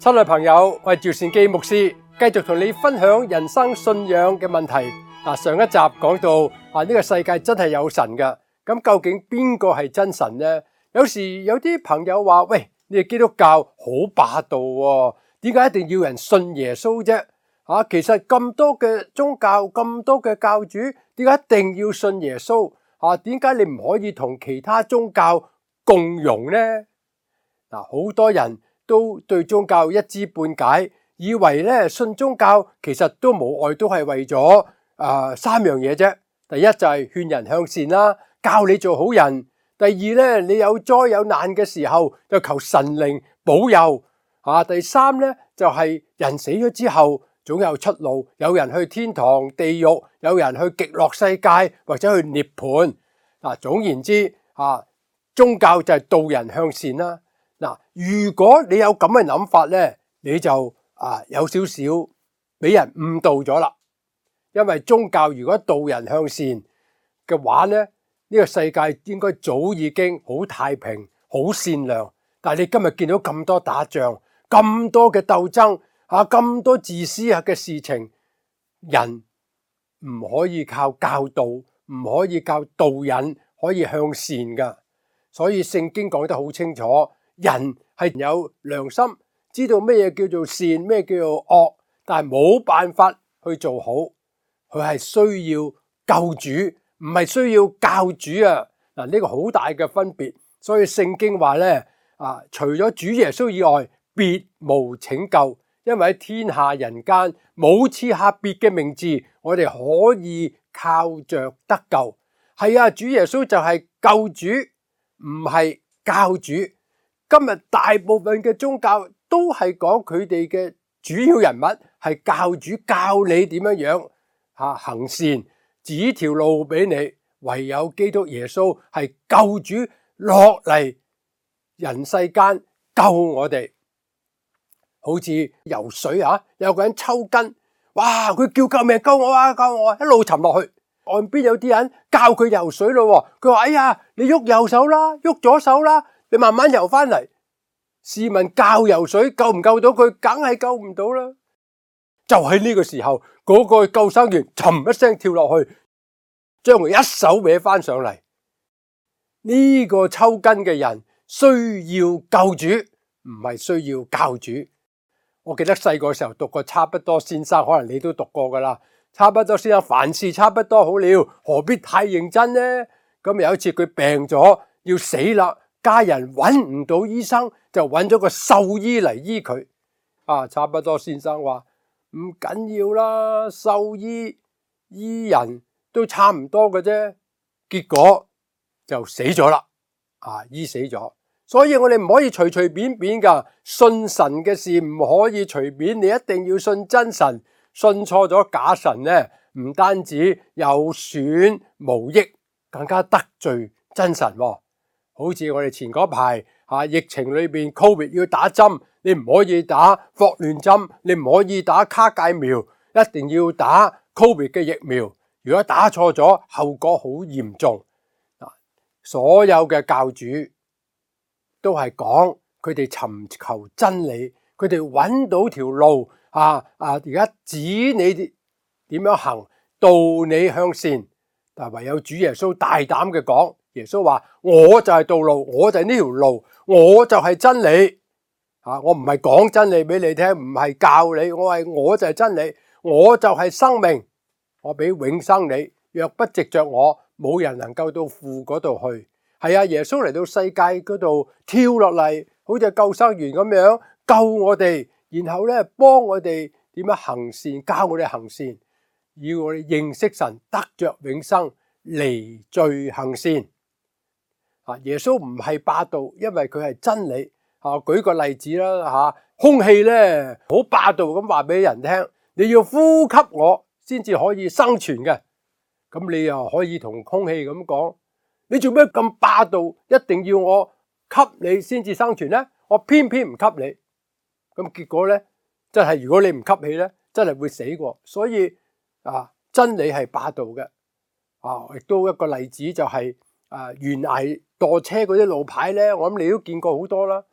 親愛朋友，我係趙善基牧師，繼續同你分享人生信仰嘅問題。上一集講到呢個世界真係有神㗎，咁究竟邊個係真神呢？有時有啲朋友話：喂，你哋基督教好霸道喎，點解一定要人信耶穌啫？其實咁多嘅宗教，咁多嘅教主，點解一定要信耶穌？點解你唔可以同其他宗教共融呢？好多人都對宗教一知半解，以為咧信宗教其實都無外都係為咗三樣嘢啫。第一就係勸人向善啦，教你做好人。第二咧，你有災有難嘅時候就求神靈保佑。第三咧就係人死咗之後總有出路，有人去天堂、地獄，有人去極樂世界或者去涅槃。總言之宗教就係導人向善啦。如果你有咁嘅諗法咧，你就有少少俾人誤導咗啦。因為宗教如果導人向善嘅話咧，呢個世界應該早已經好太平、好善良。但係你今日見到咁多打仗、咁多嘅鬥爭、咁多自私嘅事情，人唔可以靠教導，唔可以靠導引，可以向善噶。所以聖經講得好清楚，人係有良心，知道咩嘢叫做善，咩叫做惡，但係冇辦法去做好。佢係需要救主，唔係需要教主啊！呢個好大嘅分別。所以聖經話咧，除咗主耶穌以外，別無拯救，因為喺天下人間冇賜下別嘅名字，我哋可以靠着得救。係啊，主耶穌就係救主，唔係教主。今日大部分嘅宗教都係講佢哋嘅主要人物係教主，教你點樣行善，指條路俾你。唯有基督耶穌係救主落嚟人世間救我哋。好似游水有個人抽筋，哇！佢叫救命，救我啊，救我啊，一路沉落去。岸邊有啲人教佢游水咯，佢話：哎呀，你喐右手啦，喐左手啦，你慢慢游翻嚟。試問教游水救唔救到佢？梗係救唔到啦。就喺呢個時候，嗰個救生員沉一聲跳落去，將佢一手搲翻上嚟。呢個抽筋嘅人需要救主，唔係需要教主。我記得細個時候讀過差不多先生，可能你都讀過噶啦。差不多先生，凡事差不多好了，何必太認真呢？咁有一次佢病咗要死啦，家人揾唔到醫生，就揾咗個獸醫嚟醫佢。差不多先生話唔緊要啦，獸醫醫人都差唔多嘅啫。結果就死咗啦，醫死咗。所以我哋唔可以隨隨便便噶，信神嘅事唔可以隨便，你一定要信真神。信錯咗假神呢，唔單止有損無益，更加得罪真神。好似我哋前嗰排疫情裏邊 COVID 要打針，你唔可以打霍亂針，你唔可以打卡介苗，一定要打 COVID 嘅疫苗。如果打錯咗，後果好嚴重。所有嘅教主都係講佢哋尋求真理，佢哋揾到條路。而家指你點樣行，導你向善。但唯有主耶穌大膽嘅講，耶穌話：我就係道路，我就係呢條路，我就係真理。我唔係講真理俾你聽，唔係教你，我就係真理，我就係生命，我俾永生你。若不藉着我，冇人能夠到父嗰度去。係啊，耶穌嚟到世界嗰度跳落嚟，好似救生員咁樣救我哋。然後咧，幫我哋點樣行善，教我哋行善，要我哋認識神，得着永生，離罪行善。耶穌唔係霸道，因為佢係真理。舉個例子啦，空氣咧好霸道咁話俾人聽，你要呼吸我先至可以生存嘅。咁你又可以同空氣咁講，你做咩咁霸道？一定要我吸你先至生存呢？我偏偏唔吸你。咁結果咧，真係如果你唔吸氣咧，真係會死過。所以真理係霸道嘅。亦都一個例子就係懸崖墮車嗰啲路牌咧，我諗你都見過好多啦。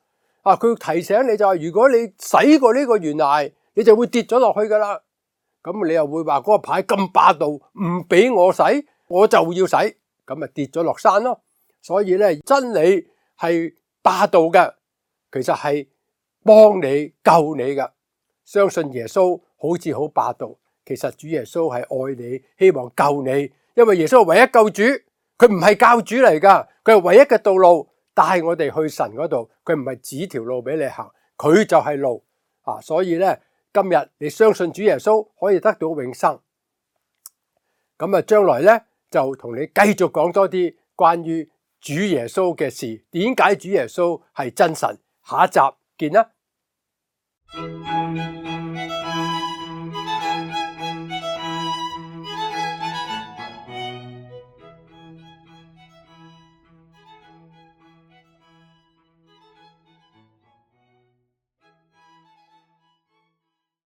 佢提醒你就係如果你駛過呢個懸崖，你就會跌咗落去噶啦。咁你又會話嗰個牌咁霸道，唔俾我駛，我就要駛，咁咪跌咗落山咯。所以咧，真理係霸道嘅，其實係幫你救你噶。相信耶穌好似好霸道，其實主耶穌係愛你，希望救你，因為耶穌係唯一救主，佢唔係教主嚟噶，佢係唯一嘅道路，帶我哋去神嗰度，佢唔係指條路俾你行，佢就係路啊！所以咧，今日你相信主耶穌可以得到永生，咁啊，將來咧就同你繼續講多啲關於主耶穌嘅事，點解主耶穌係真神？下一集見啦。